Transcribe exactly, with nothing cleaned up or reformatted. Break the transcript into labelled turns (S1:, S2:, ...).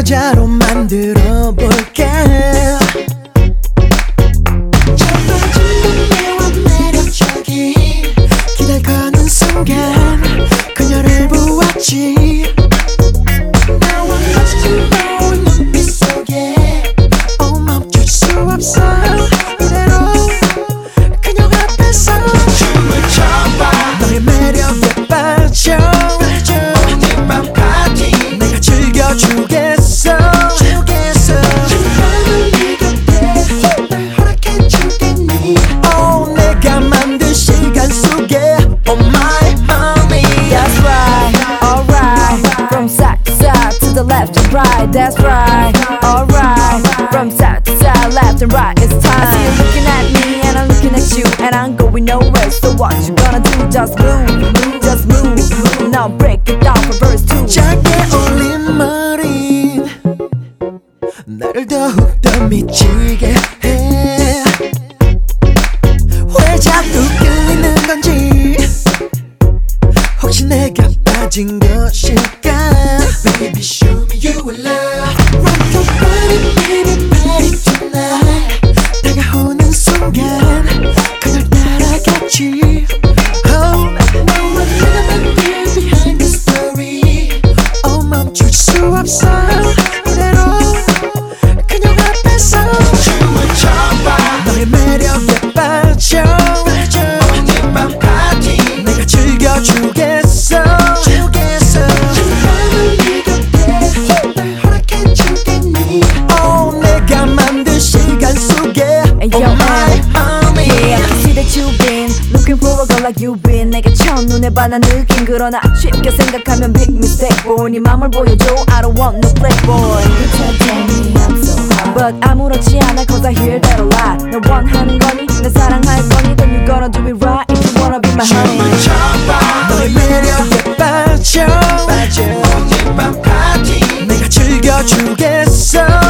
S1: 여자로 만들어 볼게. 정말 매력적인 기댈 거는 순간 그녀를 보았지. 나와 마주친 너의 눈빛 속에 어 멈출 수 없어. 이대로 그녀 앞에서 춤을 춰봐. 너의 매력에 빠져 오늘 밤 파티 내가 즐겨주겠어. 주겠어. 밤을 네 곁에 날 허락해 주겠니. Oh 내가 만든 시간 속에 Oh my honey.
S2: That's right, alright. From side to side to the left and right. That's right, alright. From side to side, left and right. It's time. I see you looking at me and I'm looking at you and I'm going nowhere. So what you gonna do? Just move, just move. Now break it down for verse two.
S1: 짧게 올린 머리 나를 더욱더 미치게 해. 왜 자꾸 끌리는 건지. 혹시 내가 빠진 것일까. Baby show me you will love. Rock your body baby body tonight. 다가오는 순간 그걸 따라갔지. Oh 너와 내가 만든 behind the story. Oh 멈출 수 없어. 이대로 그녀 앞에서 춤을 춰봐. 너의 매력에 빠져 오늘 밤 파티 내가 즐겨주겠어. 주겠어. 밤을 네 곁에 날 허락해 주겠니. Oh 내가 만든 시간 속에 Oh my honey.
S2: Yeah, I see that you've been looking for a girl like you've been. 내게 첫눈에 반한 느낌. 그러나 쉽게 생각하면 big mistake boy. 네 맘을 보여줘. I don't want no playboy. You can't tell me I'm so hot, but 아무렇지 않아 cause I hear that a lot. 널 원하는 거니 날 사랑할 거니 then you gonna do it right if you wanna be my honey.
S1: 춤을 춰봐. 너의 매력에 빠져 빠져 오늘 밤 파티 내가 즐겨주겠어.